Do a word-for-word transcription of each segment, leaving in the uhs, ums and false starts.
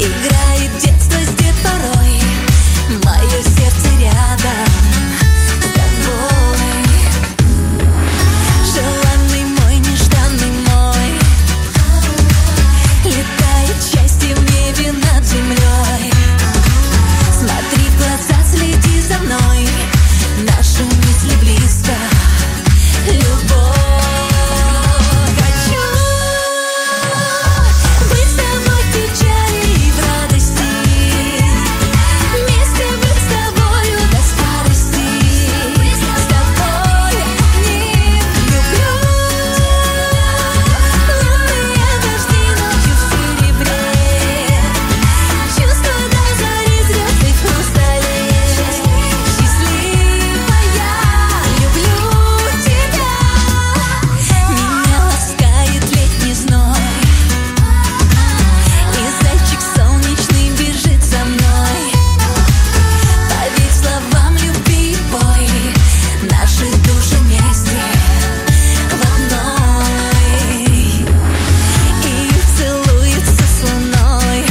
Играет детство с детворой, мое сердце рядом с тобой. Желанный мой, нежданный мой, летает счастье в небе над землей. Смотри в глаза, следи за мной, наши мысли близко, любовь. Хочу быть с тобой в печали и в радости, вместе быть с тобою до старости. С тобой одним люблю. Лунные дожди ночью в серебре, чувства до зари, звезды в хрустале. Счастливая, люблю тебя. Меня ласкает летний зной, и зайчик солнечный бежит за мной. Поверь словам любви и пой, наши души вместе в одной. И целуется с луной,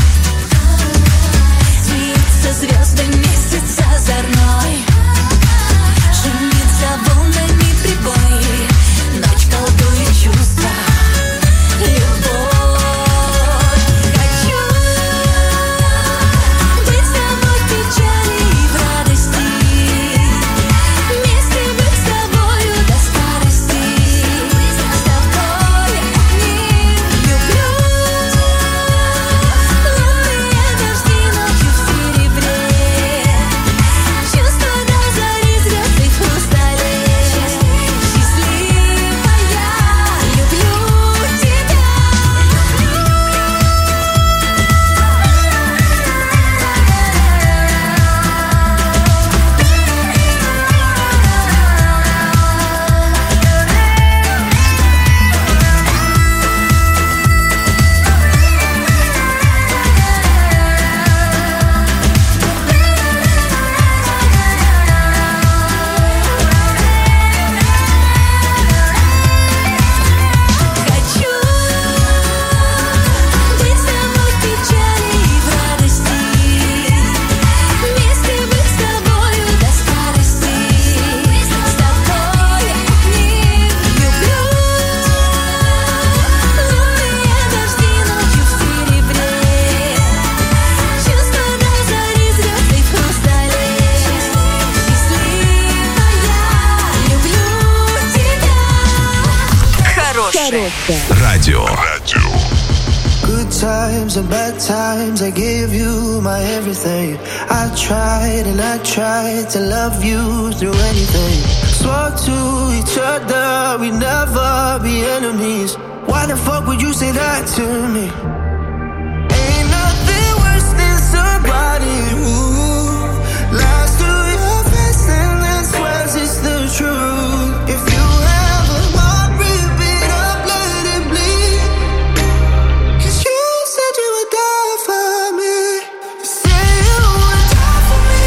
смеются звезды, месяц озорной. Шумит за волнами прибой, ночь колдует чувства, любовь. Хочу быть с тобой в печали и в радости, вместе быть с тобою до старости. С тобой одним люблю. Лунные дожди ночью в серебре, чувства до зари, звезды в хрустале. Счастливая, люблю тебя. Хочу быть с тобой в печали и в радости, вместе быть с тобою до старости. С тобой одним люблю. Лунные дожди ночью в серебре, чувства до зари, звезды в хрустале. Счастливая, люблю тебя. Хорошая. Радио. Good times and bad times, I gave you my everything. I tried and I tried to love you through anything. Swore to each other we'd never be enemies. Why the fuck would you say that to me? Ain't nothing worse than somebody who lies to your face and then swears it's the truth. If you have a heart, rip it up, let it bleed. 'Cause you said you would die for me. Say you would die for me.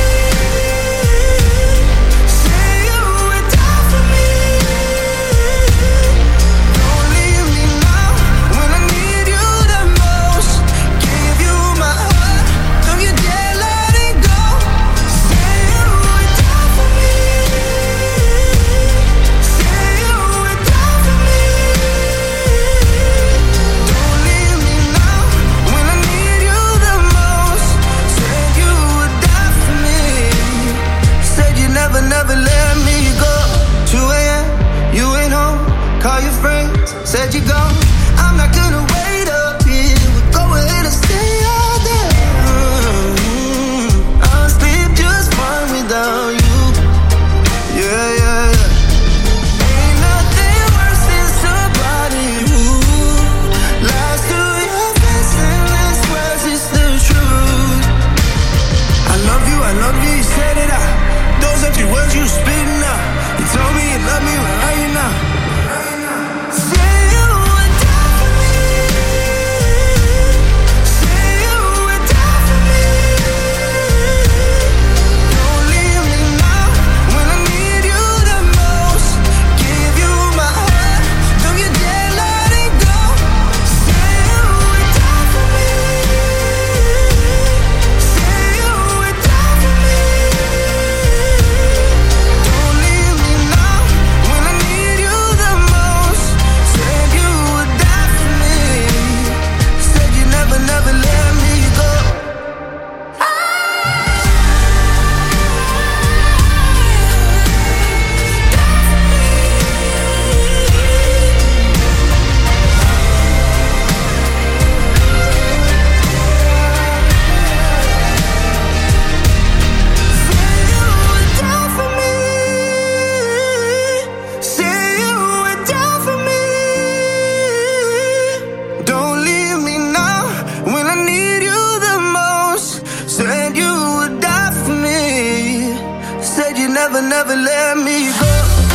Say you would die for me. Don't leave me now when I need you the most. never let me go.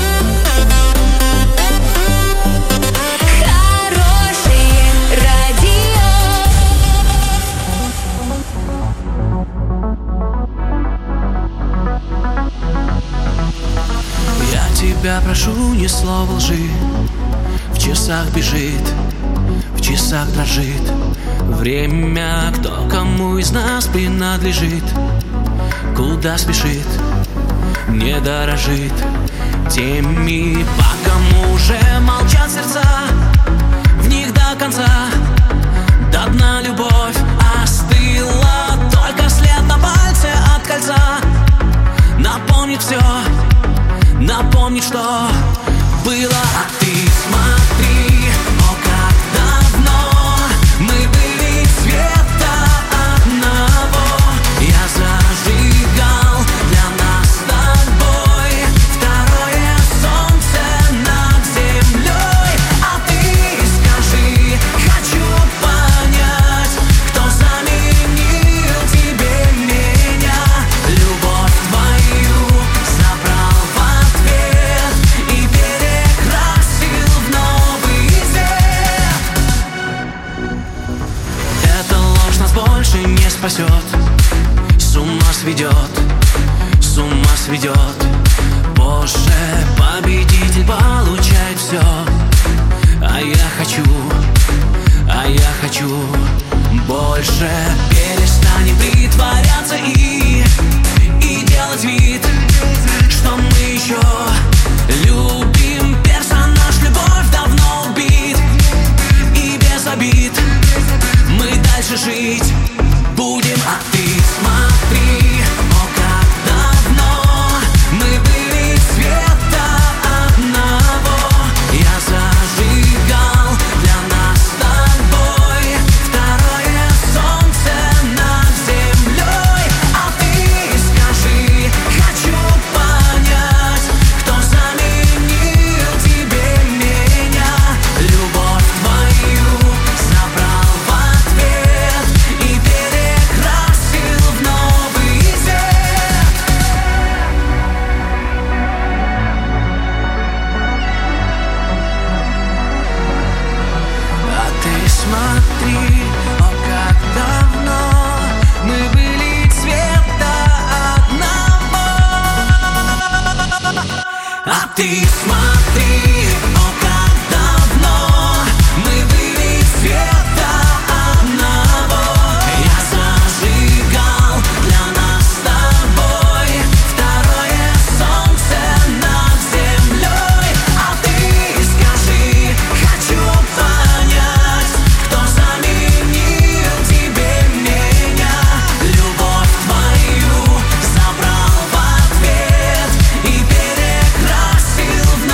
Тебя прошу, ни слова лжи. В часах бежит, в часах дрожит время, кто кому из нас принадлежит. Куда спешит, не дорожит теми, по кому уже молчат сердца. В них до конца, до дна любовь остыла. Только след на пальце от кольца напомнит все, напомнить, что было. А ты смотри, о, как давно мы были цвета одного. Я зажигал для нас с тобой второе солнце над землей. А ты скажи, хочу понять, кто заменил тебе меня. Любовь твою забрал и перекрасил в новый цвет. Эта ложь нас больше не спасет. С ума сведет, с ума сведет. Позже победитель получает все. А я хочу, а я хочу больше. Перестанем притворяться и, и делать вид, что мы еще любим. Персонаж любовь давно убит, и без обид мы дальше жить будем. А ты смотри, о, как давно мы были цвета одного. Я зажигал для нас с тобой второе солнце над землей. А ты скажи, хочу понять, кто заменил тебе меня. Любовь твою забрал в ответ и перекрасил в новый цвет. А ты смотри, о, как давно мы были цвета одного. А ты смотри, о, как давно мы были цвета одного. Я зажигал для нас с тобой второе солнце над землей. А ты скажи, хочу понять, кто заменил тебе меня. Любовь твою забрал в ответ и перекрасил в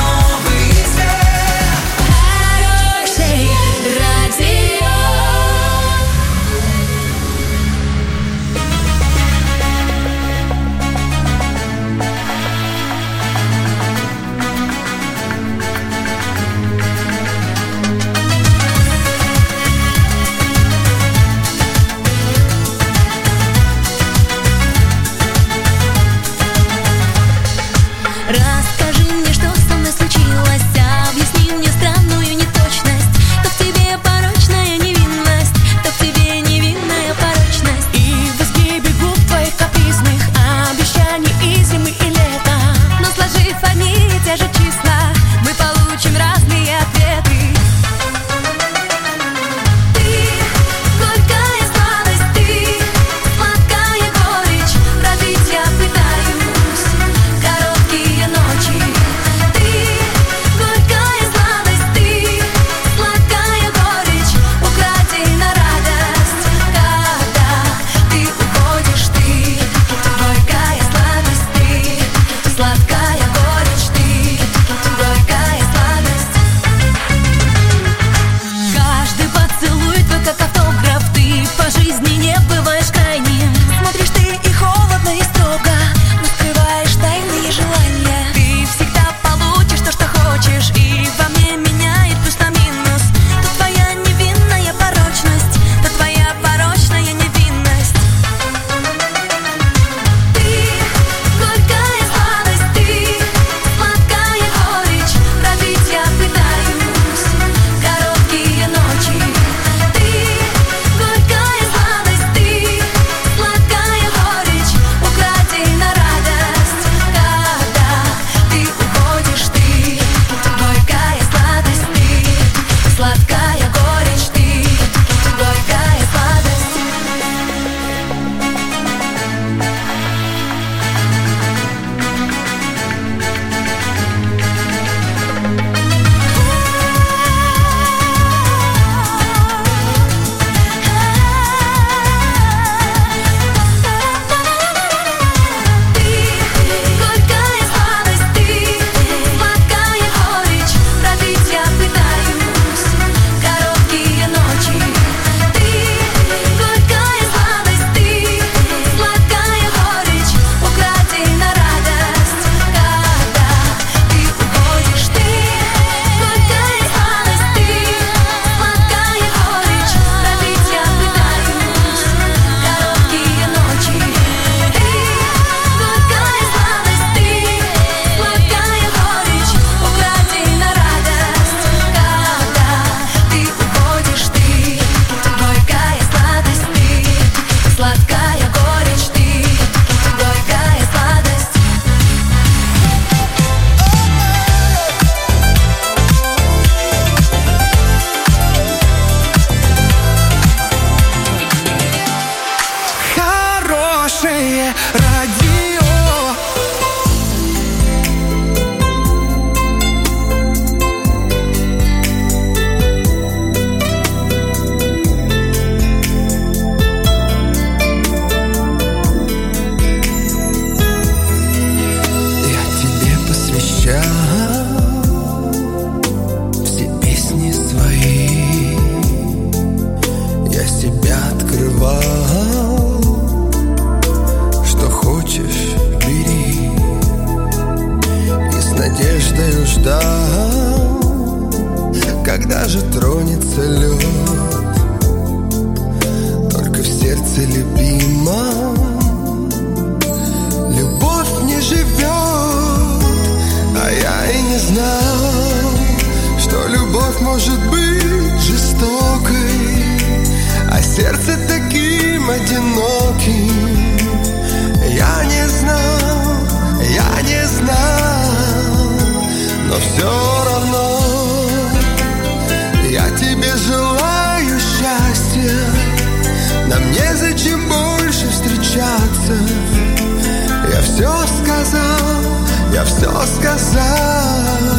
сказал, я все сказал.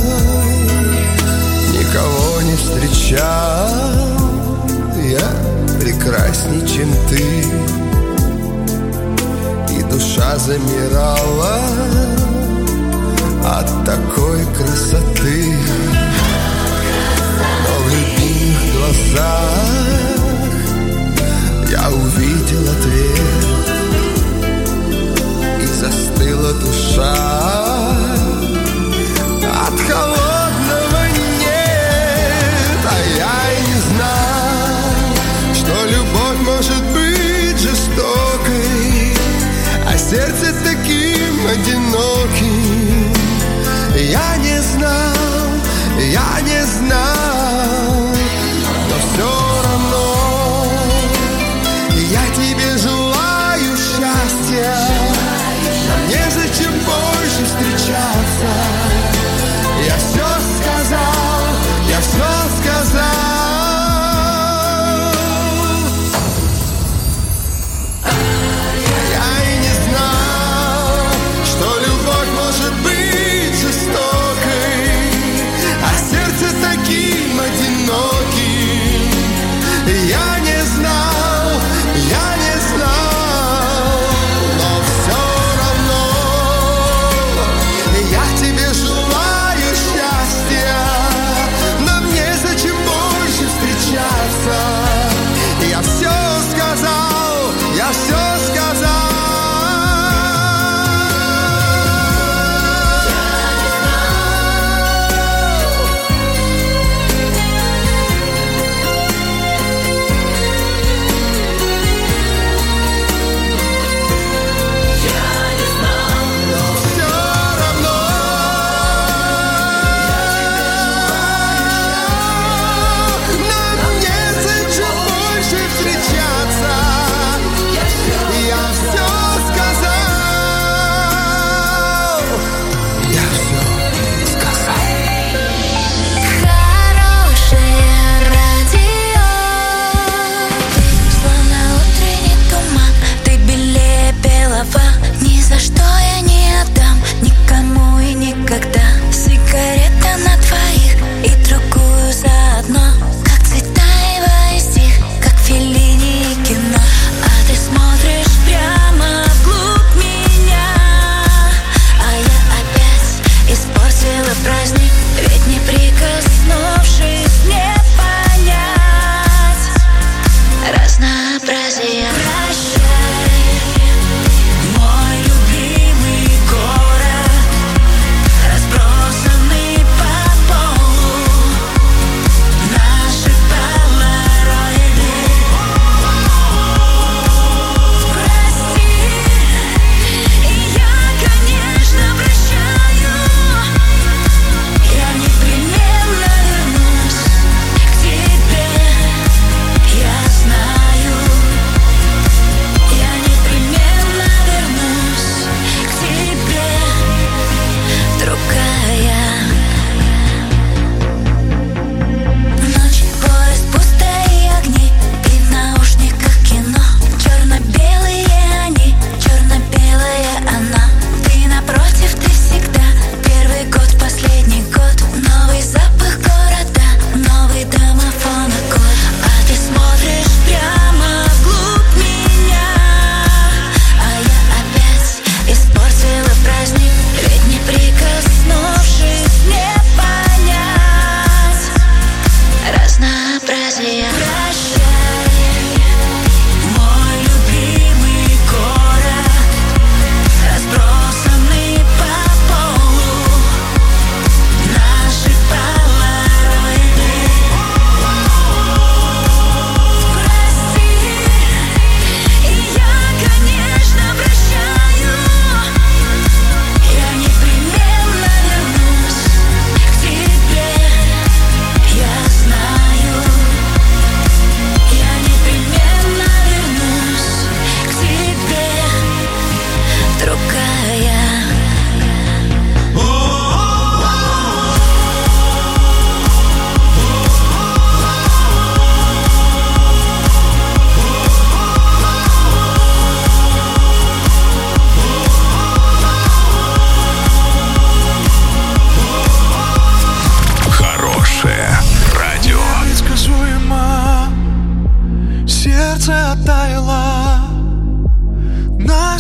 Никого не встречал я прекрасней, чем ты. И душа замирала от такой красоты. Но в любимых глазах я увидел ответ, и застыла душа от холодного нет. А я и не знал, что любовь может быть жестокой, а сердце таким одиноким. Я не знал,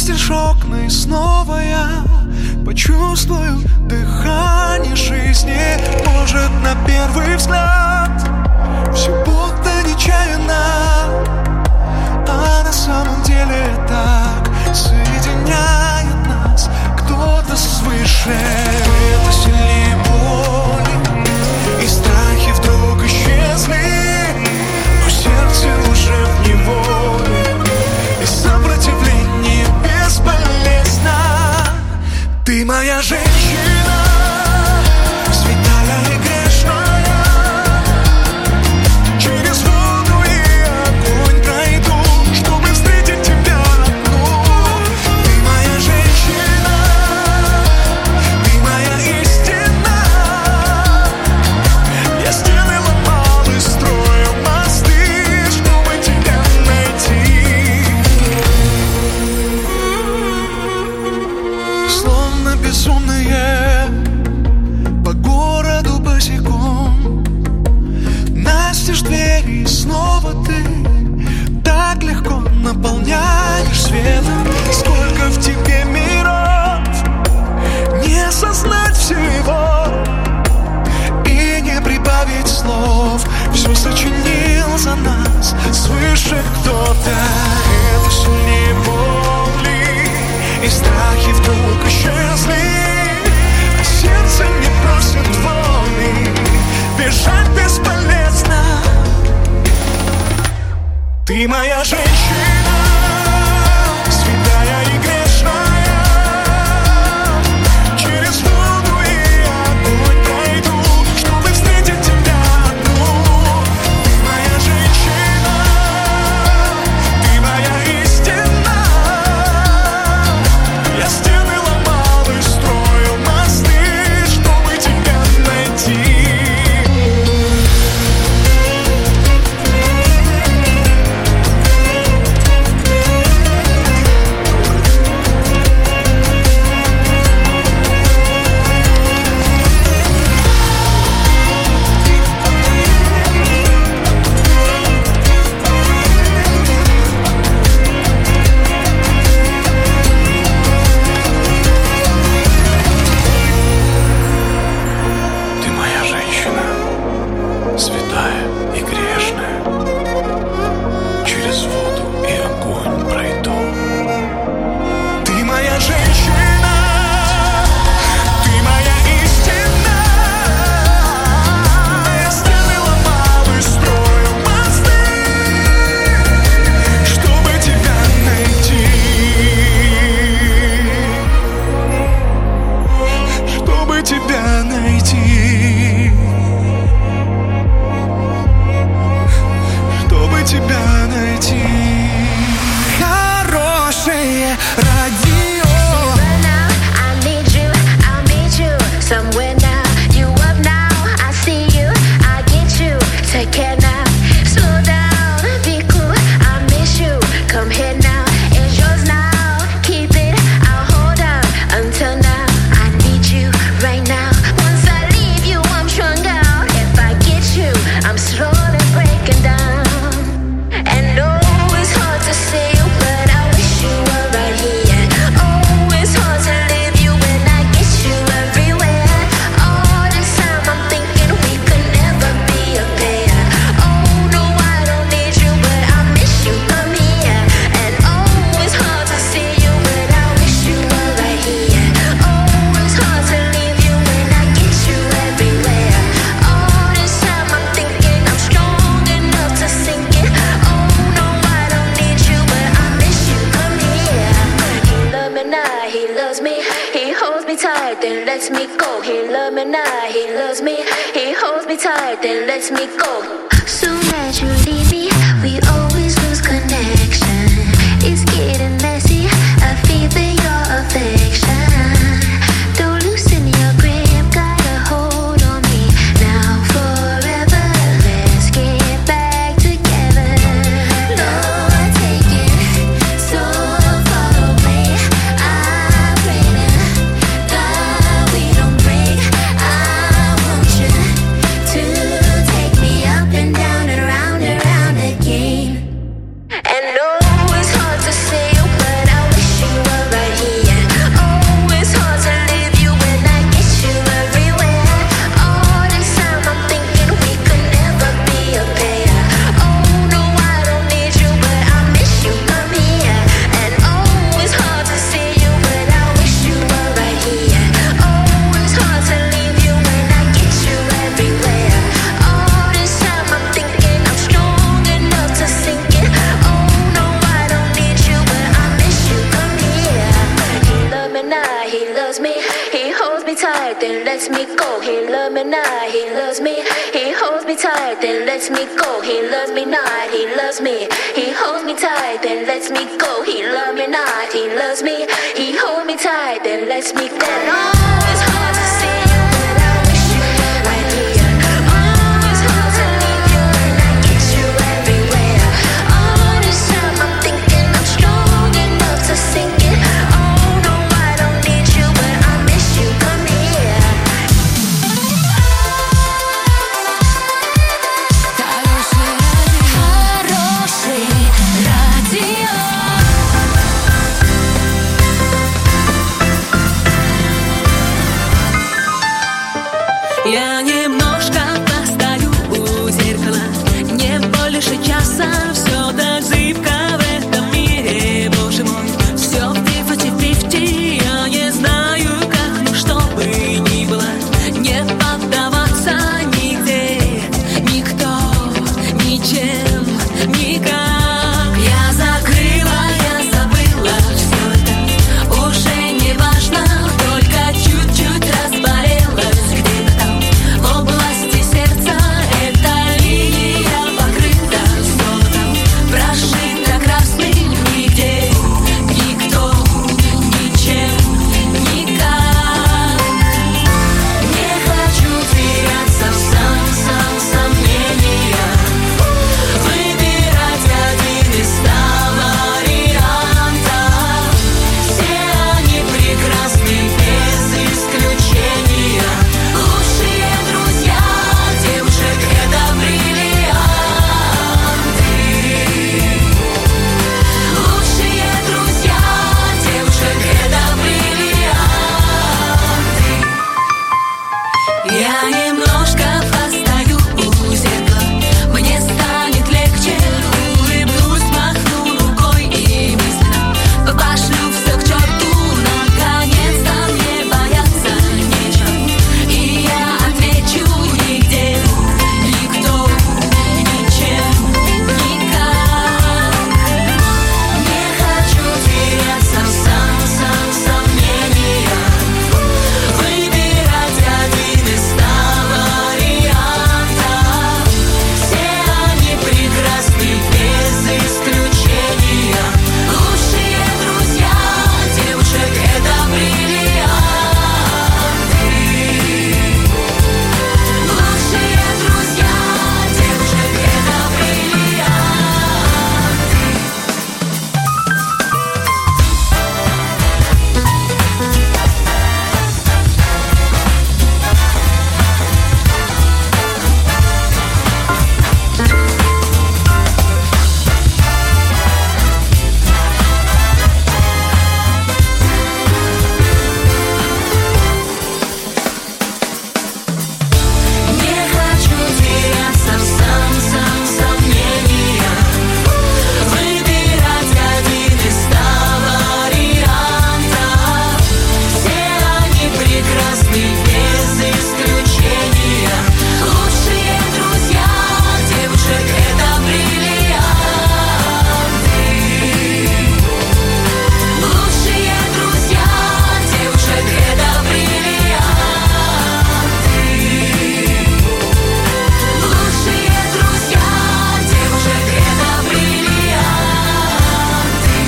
Настежь окна, и снова я почувствую дыхание жизни. Может, на первый взгляд все будто нечаянно, а на самом деле так соединяет нас кто-то свыше. Это сильнее боли, и страхи вдруг исчезли, но сердце уже в неволе, и сопротивление бесполезно. Ты моя женщина, святая и грешная. Через воду и огонь пройду, чтобы встретить тебя одну. Ты моя женщина, ты моя истина. Я стены ломал и строил мосты, чтобы тебя найти. Словно безумные по городу босиком, настежь двери, и снова ты так легко наполняешь светом. Сколько в тебе миров, не осознать всего и не прибавить слов. Все сочинил за нас свыше кто-то. Это сильнее боли, и страхи вдруг исчезли, а сердце не просит воли. Бежать бесполезно. Ты моя женщина, святая и грешная. Через воду и огонь пройду, чтобы встретить тебя одну. Ты моя женщина, ты моя истина. Я стены ломал и строил мосты, чтобы тебя найти. Ты моя женщина, святая и грешная. Через воду и огонь пройду. Ты моя женщина, ты моя истина. Я стены ломал и строил мосты, чтобы тебя найти. Чтобы тебя найти. Чтобы тебя найти. Хорошее радио. Now I need you, I'll meet you somewhere now. You up now, I see you, I get you. Take care now, slow down, be cool. I miss you, come here now. It's yours now, keep it. I'll hold on until now. I need you right now. Once I leave you, I'm strung out. If I get you, I'm slowly breaking down. And no, it's hard to say, but I wish you were right here. Oh, it's hard to leave you when I get you everywhere. All this time I'm thinking we could never be a pair. Oh no, I don't need you, but I miss you, come here. And oh, it's hard to see you, but I wish you were right here. Oh, it's hard to leave you when I get you everywhere. All this time I'm thinking I'm strong enough to sink it. Oh no, I don't need you, but I miss you, come here. He loves me now, he loves me. He holds me tight, then lets me go. He loves me now, he loves me. He holds me tight, then lets me go. Soon as you leave me, we always lose connection. It's getting messy, I feel your affection. Don't loosen your grip, got a hold on me now forever. Let's get back together. No, I take it so far away. I pray to God we don't break. I want you to take me up and down and round and round. tight, then lets me go. He loves me not, he loves me. He holds me tight, then lets me go. He loves me not, he loves me. He holds me tight, then lets me go. He loves me not, he loves me. He holds me tight, then lets me go. Oh, it's hard to see you, but I wish you were right here. Oh, it's hard to leave you, and I get you everywhere. All this time I'm thinking I'm strong enough to sink it. Oh no, I don't need you, but I miss you. Come here. Хороший радио. Я немножко постою у зеркала, не больше часа, все так зыбко в этом мире, боже мой, все фифти-фифти, я не знаю как, ну что бы ни было, не поддаваться нигде, никто, ничем, никак. Я закрыла, я забыла, все это уже не важно, только чуть-чуть разболелась где-то там. В области сердца эта линия покрыта золотом, прошита красным, нигде, никто, ничем, никак. Не хочу теряться в сам-сам сомнения, выбирать один из ста вариантов. Все они прекрасны без исключения. Лучшие друзья девушек — это бриллианты. Лучшие друзья девушек — это бриллианты. Я немножко постою у зеркала, мне станет легче, улыбнусь, махну рукой и мысленно пошлю все к черту. Наконец-то мне бояться нечего, и я отвечу: нигде, никто, ничем, никак. Не хочу теряться в сам-сам сомнениях, выбирать один из ста вариантов. Все они прекрасны без исключения. Лучшие друзья девушек — это бриллианты. Лучшие друзья девушек — это Не хочу теряться в сам-сам сомнениях, выбирать один из ста вариантов. Все они прекрасны без исключения. Лучшие друзья девушек — это бриллианты. Лучшие друзья девушек — это бриллианты. Лучшие друзья девушек — это бриллианты.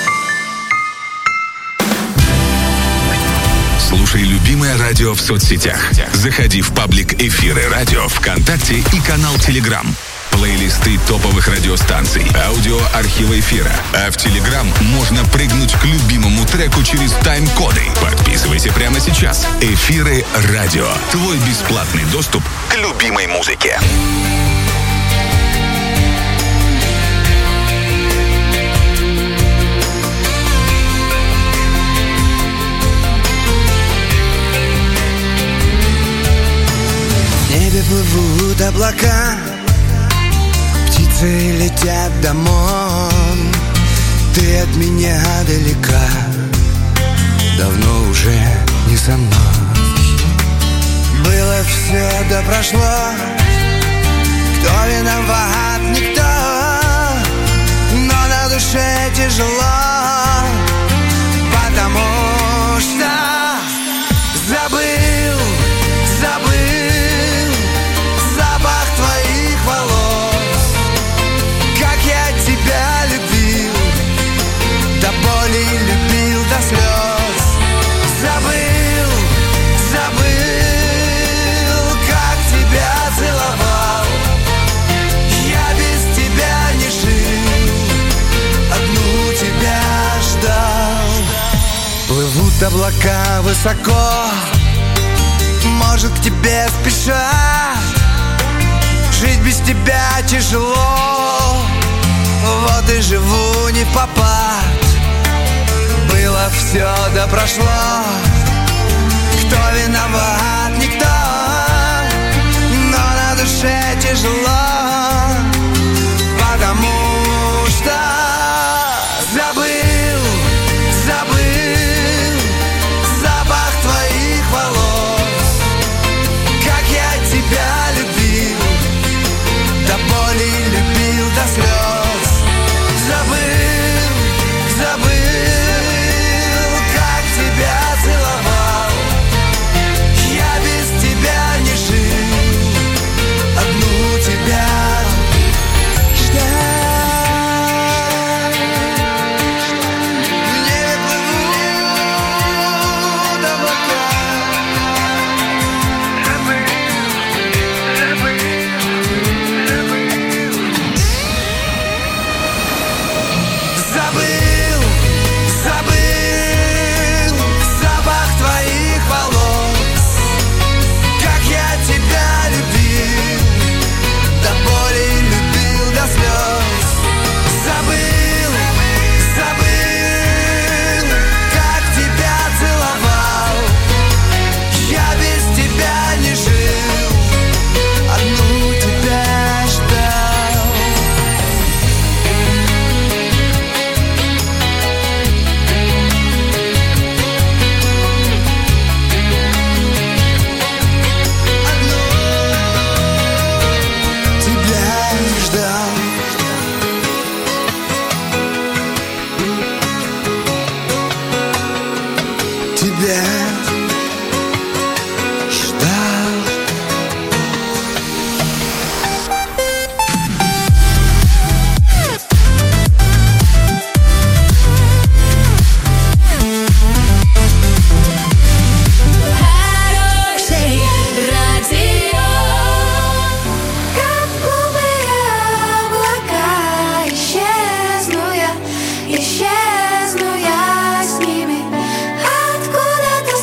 Слушай любимое радио в соцсетях. Заходи в паблик «Эфиры радио» ВКонтакте и канал Телеграм. Плейлисты топовых радиостанций, аудиоархивы эфира. А в Телеграм можно прыгнуть к любимому треку через тайм-коды. Подписывайся прямо сейчас. «Эфиры радио». Твой бесплатный доступ к любимой музыке. В небе плывут облака, птицы летят домой. Ты от меня далека, давно уже не со мной. Было все, да прошло. Кто виноват? Никто. Но на душе тяжело, потому что забыл Облака высоко, может, к тебе спешат. Жить без тебя тяжело, вот и живу не впопад. Было все, да прошло. Кто виноват? Никто. Но на душе тяжело, потому что забыл, забыл запах твоих волос, как я тебя любил, до боли любил, до слез. Забыл, забыл, как тебя целовал. Я без тебя не жил, одну тебя ждал. Исчезну я с ними, откуда-то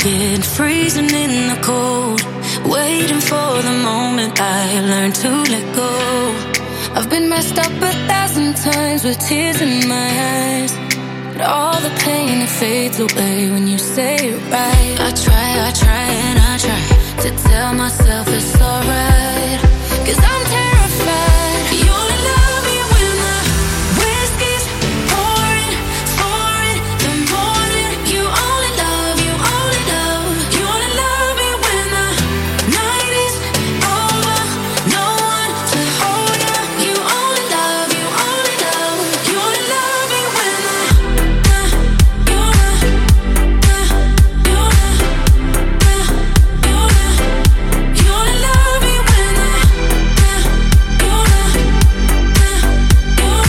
naked, freezing in the cold, waiting for the moment I learn to let go. I've been messed up a thousand times with tears in my eyes, but all the pain, it fades away when you say it right. I try, I try and I try to tell myself it's alright, 'cause I'm terrified. You only love me when the whiskey's pouring, pouring the morning. You only love, you only love, you only love me when the night is over. No one to hold you. You only love, you only love, you only love me when the uh, you uh, uh, you uh, uh, you uh, you only love me when the uh, you uh, uh, you uh,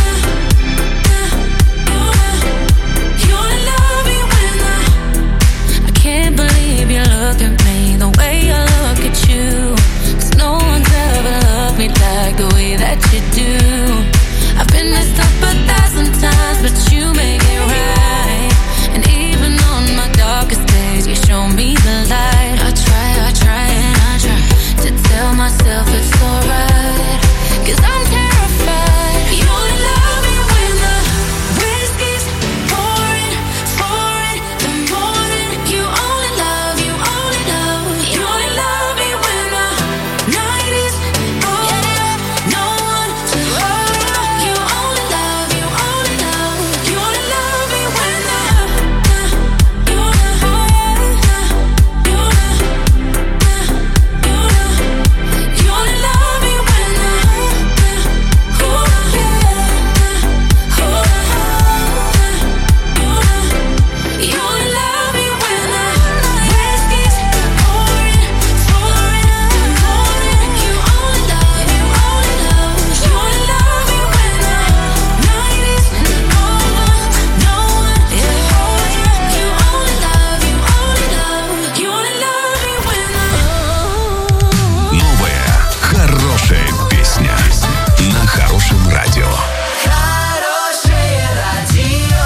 uh, you uh, you only love me when the I can't believe you look at me the way I look at you, 'cause no one's ever loved me like the way that you do. I've been messed up a thousand times, but you make it right. And even on my darkest days, you show me the light. I try, I try and I try to tell myself it's alright, 'cause I'm terrified. You only love me when the whiskey's pouring, pouring the morning. You only love, you only love, you only love me when the night is over. No one to hold you. You only love, you only love, you only love me when the uh, you uh, uh, you uh, uh, you uh, you only love me when the uh, ooh, yeah, uh, ooh, uh, you uh, you only love me when the whiskey's pouring, pouring the morning. You only love, you only love, you only love me when the night is over. No one to hold you. You only love, you only love, you only love me when the Новая хорошая песня на хорошем радио. Хорошее радио.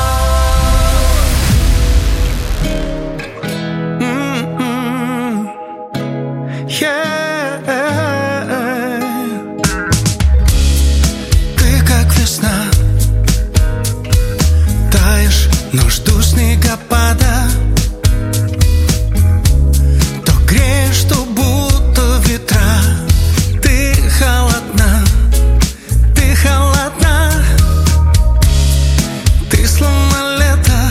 Ты как весна, таешь, но жду снегопада. То греешь, то будто ветра. Ты холодна, ты холодна. Ты словно лето,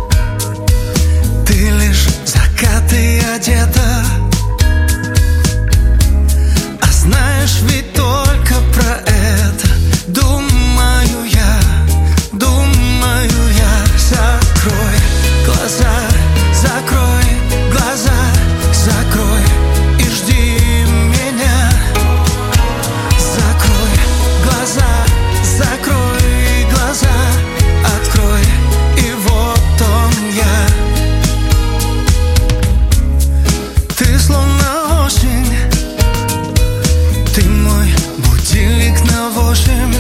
ты лишь закаты одета. А знаешь ведь только про это. Думаю я, думаю я. Закрой глаза, закрой глаза, закрой и жди меня. Закрой глаза, закрой глаза, открой, и вот он я. Ты словно осень, ты мой будильник на восемь.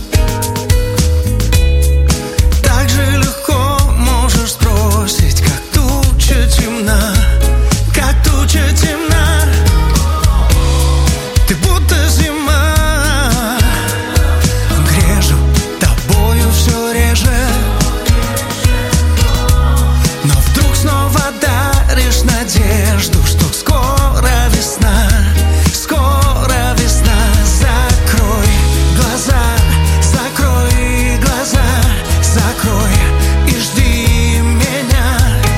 Так же легко можешь сбросить, как туча темна, как туча темна. Ты будто зима, грежу тобою все реже. Но вдруг снова даришь надежду, что скоро весна, скоро весна. Закрой глаза, закрой глаза, закрой и жди меня.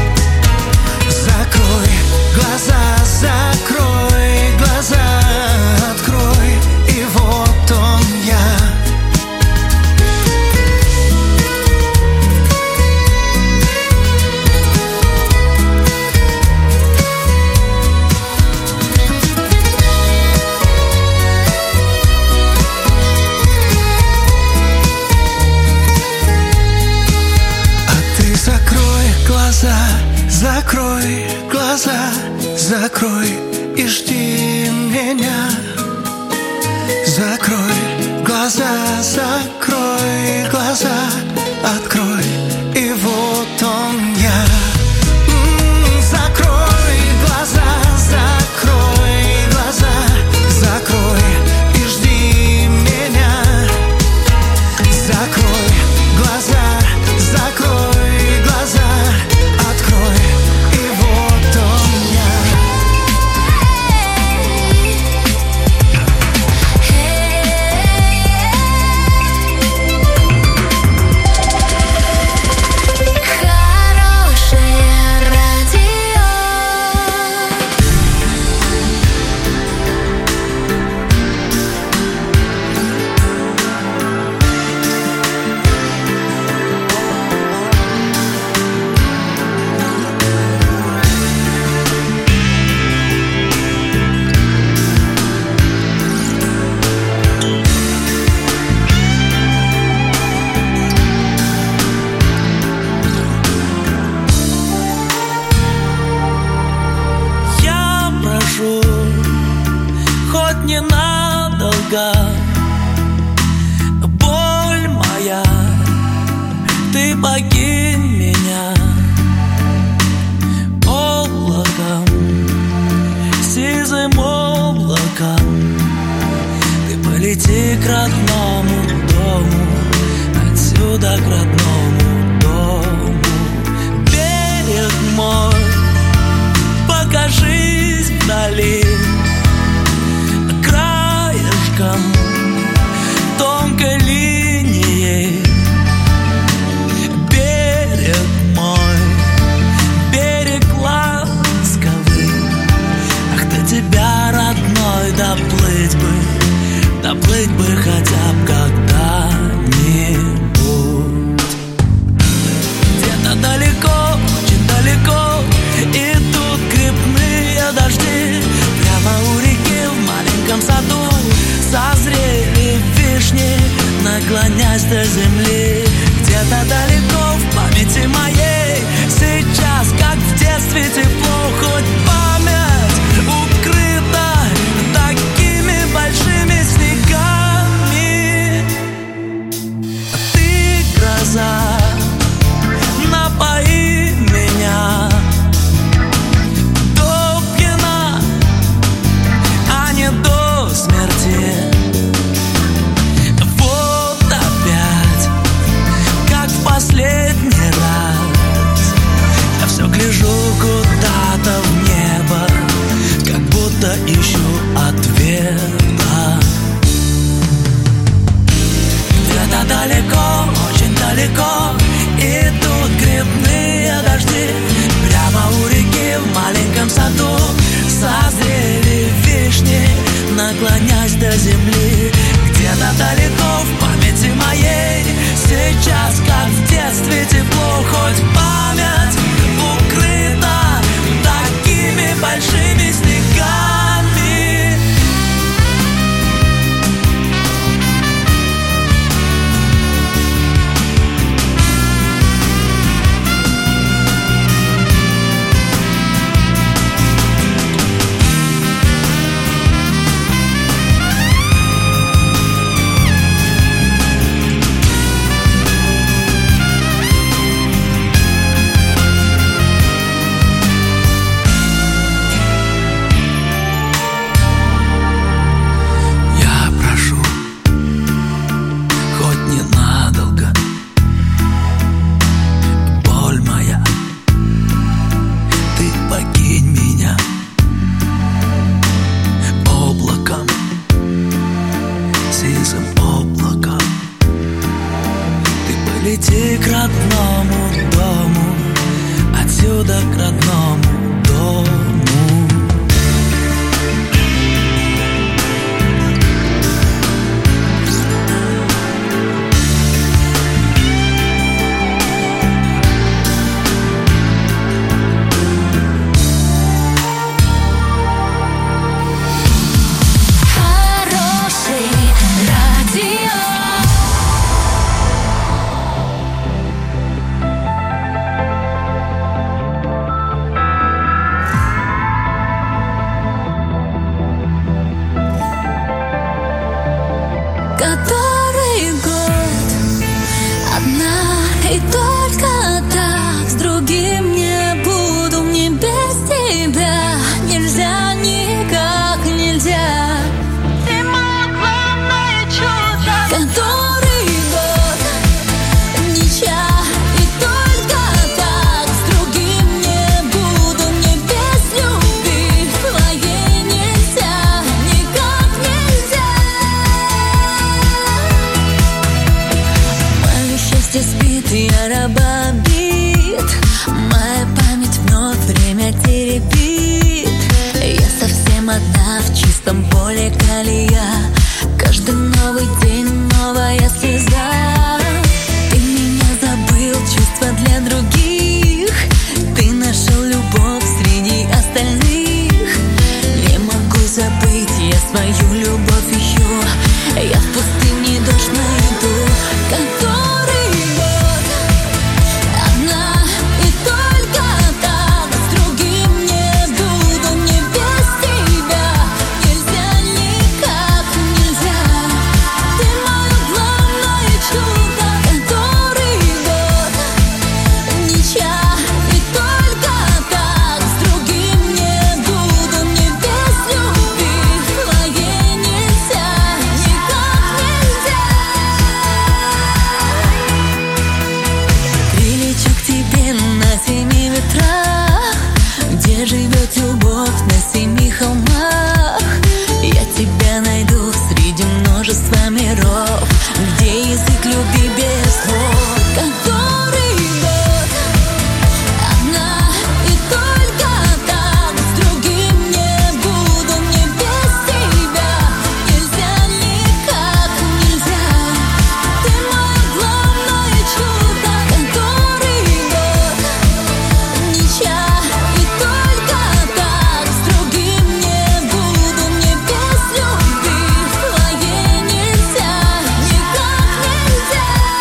Закрой глаза, закрой глаза, открой, и вот он я. А ты закрой глаза, закрой глаза, закрой и жди меня. Закрой глаза, закрой глаза, открой, и вот он я. М, Закрой ненадолго. Боль моя, ты покинь меня облаком, сизым облаком. Ты полети к родному дому, отсюда к родному дому. Берег мой, покажись вдали, краешком тонкой линией. Берег мой, берег ласковый. Ах, до тебя, родной, доплыть бы, доплыть бы хотя бы когда-нибудь. Где-то далеко, очень далеко идут грибные дожди. Прямо у реки в маленьком саду созрели вишни, наклонясь до земли. Где-то далеко в памяти моей сейчас, как в детстве, тепло, хоть память укрыта такими большими снегами. Ты гроза, напои меня до пьяна, а не до смерти. Вот опять, как в последний раз, я все гляжу куда-то в небо, как будто ищу ответа. Где-то далеко, очень далеко идут грибные дожди. Прямо у реки в маленьком саду созрели вишни, наклонясь до земли. Где-то далеко в памяти моей сейчас, как в детстве, тепло, хоть память укрыта такими большими снегами. Лети к родному дому, отсюда к родному дому. Который год одна и только так, с другим не буду, мне без тебя нельзя, никак нельзя. Ты мое главное чудо. Который год ничья и только так, с другим не буду, мне без любви твоей нельзя, никак нельзя. Мое счастье спит, я раба бит, моя память вновь время теребит. Я совсем одна в чистом поле колея, каждый новый день новая слеза. Ты меня забыл, чувства для других, ты нашел любовь среди остальных. Не могу забыть я свою любовь еще, я в пустыне дождь найду. Который год одна и только так, с другим не буду, мне без тебя нельзя, никак множество миров, где язык любви без слов. Который год одна и только так, с другим не буду, мне без тебя нельзя, никак нельзя. Ты мое главное чудо. Который год ничья и только так, с другим не буду, мне без любви твоей нельзя, никак нельзя.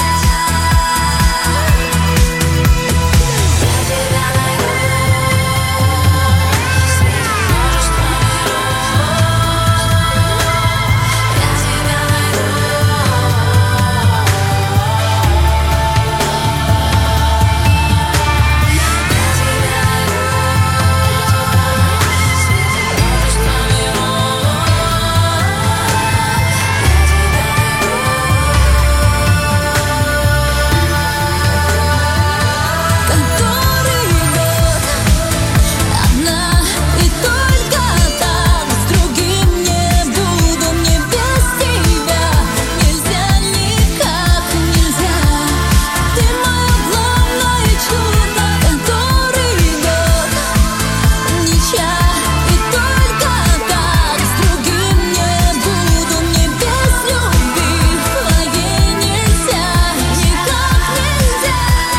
Который год одна и только так, с другим не буду, мне без тебя нельзя, никак нельзя. Ты мое главное чудо. Который год ничья и только так, с другим не буду, мне без любви твоей нельзя, никак нельзя.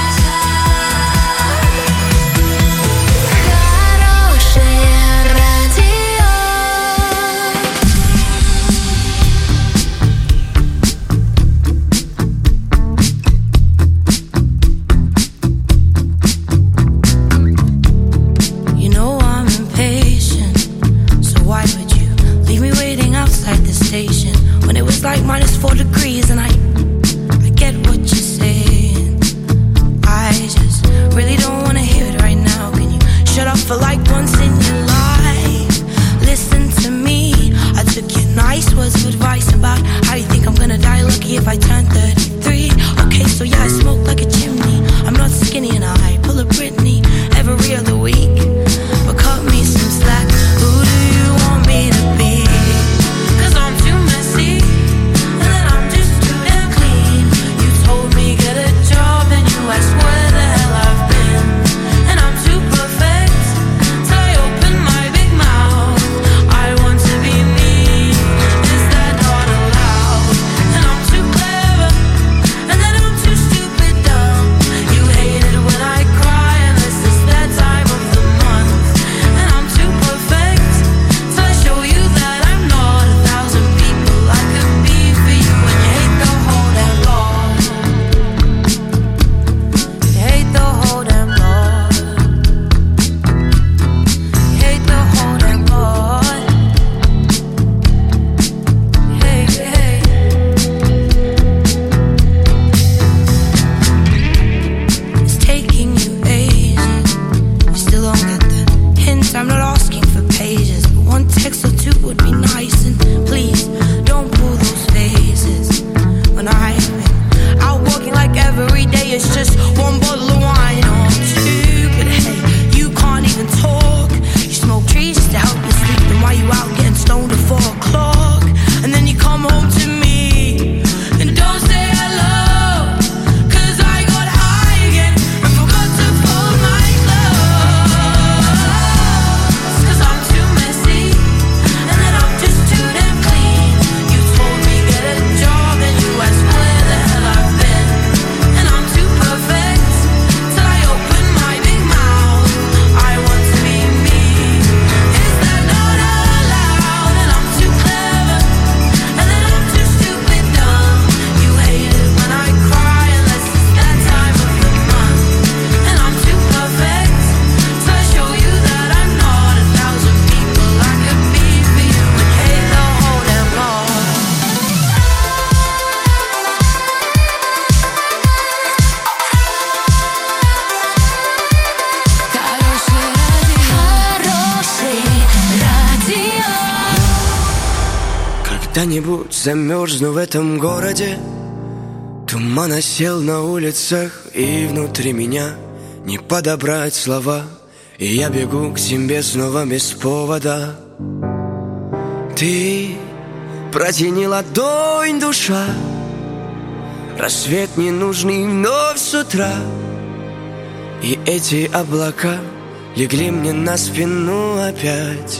Хорошее радио. You know I'm impatient, so why would you leave me waiting outside the station when it was like minus four degrees? And I, I get what you're saying. I just really don't wanna hear it right now. Can you shut up for like once in your life? Listen to me. I took your nice words of advice about how you think I'm gonna die lucky if I turn thirty-three. Okay, so yeah, I smoke like a chimney. I'm not skinny and I pull a Britney every other week. But cut me some slack. Who do you want me to be? 'Cause I'm too messy and then I'm just too damn clean. You told me get a job and you asked where the hell I've been. And I'm too perfect till I open my big mouth. I want to be me. Is that not allowed? And I'm too clever and then I'm too stupid dumb. You hate it when I cry unless it's that time of the month. And I'm too perfect till I show you that I'm not a thousand people I could be for you. And you hate the whole damn lot. You hate the whole damn lot. You hate the whole damn lot. Hey, hey. It's taking you ages. You still don't get the hint. I'm not asking for pages, but one text or two would be nice. And please don't pull those faces when I've been out walking like every day. It's just one bottle of wine or two. But hey, you can't even talk. You smoke trees just to help you sleep. Then why you out getting stoned at four o'clock? And then you come home to me and don't say hello. 'Cause I got high again and forgot to fold my clothes. 'Cause I'm too messy and then I'm just too damn clean. You told me get a job and you asked where the hell I've been. And I'm too perfect till I open my big mouth. I want to be me. Is that not allowed? And I'm too clever and then I'm too stupid dumb. You hate it when I cry unless it's that time of the month. And I'm too perfect till I show you that I'm not a thousand people I could be for you. And you hate the whole damn lot. Хорошее радио. Когда-нибудь замерзну в этом городе. Туман осел на улицах, и внутри меня не подобрать слова. И я бегу к себе снова без повода. Ты Протяни ладонь, душа. Рассвет ненужный вновь с утра. И эти облака легли мне на спину опять.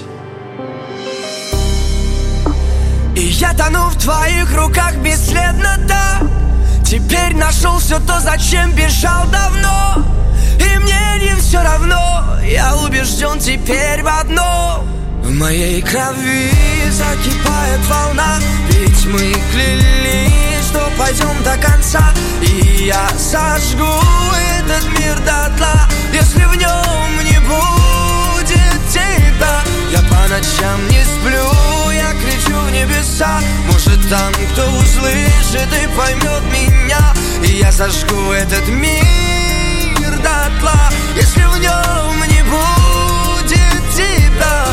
И я тону в твоих руках бесследно, да. Теперь нашел все то, зачем бежал давно. И мне не все равно, я убежден теперь в одном. В моей крови закипает волна, ведь мы клялись, что пойдем до конца. И я сожгу этот мир дотла, если в нем не будет тебя. Я по ночам не сплю, я кричу в небеса. Может, там кто услышит и поймет меня. И я сожгу этот мир дотла, если в нем не будет тебя.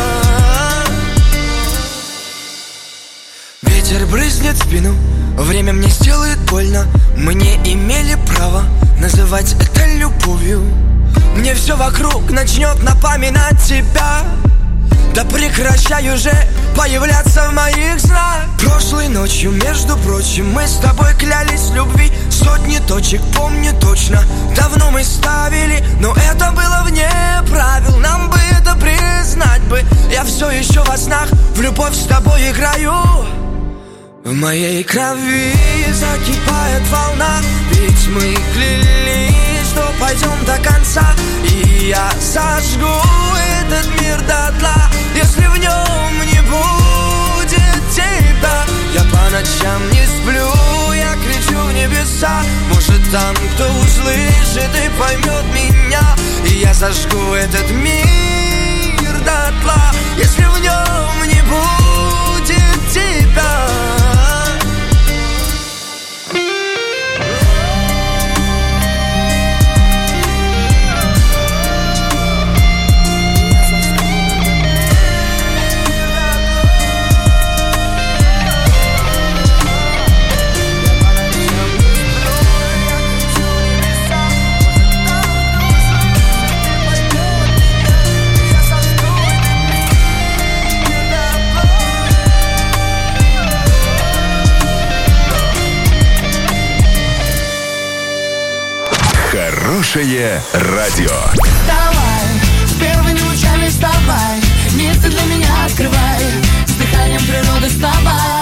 Ветер брызнет в спину, время мне сделает больно. Мы не имели права называть это любовью. Мне все вокруг начнет напоминать тебя. Да прекращай уже появляться в моих снах. Прошлой ночью, между прочим, мы с тобой клялись в любви. Сотни точек помню точно, давно мы ставили. Но это было вне правил, нам бы это признать бы. Я все еще во снах в любовь с тобой играю. В моей крови закипает волна, ведь мы клялись, что пойдем до конца. И я сожгу этот мир дотла, если в нем не будет тебя. Я по ночам не сплю, я кричу в небеса. Может, там кто услышит и поймет меня. И я сожгу этот мир дотла, если в нем не будет тебя. Хорошее радио. Вставай, с первыми лучами вставай, место для меня открывай, с дыханием природы вставай.